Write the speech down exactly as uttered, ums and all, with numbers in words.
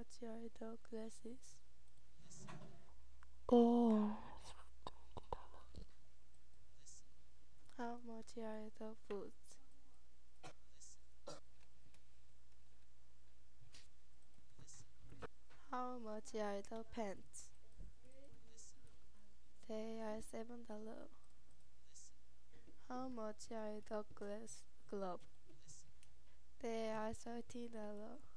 much are the glasses? Oh, How much are the boots? How much are the pants? They are seven dollars. How much are the glass glove? They are thirty dollars.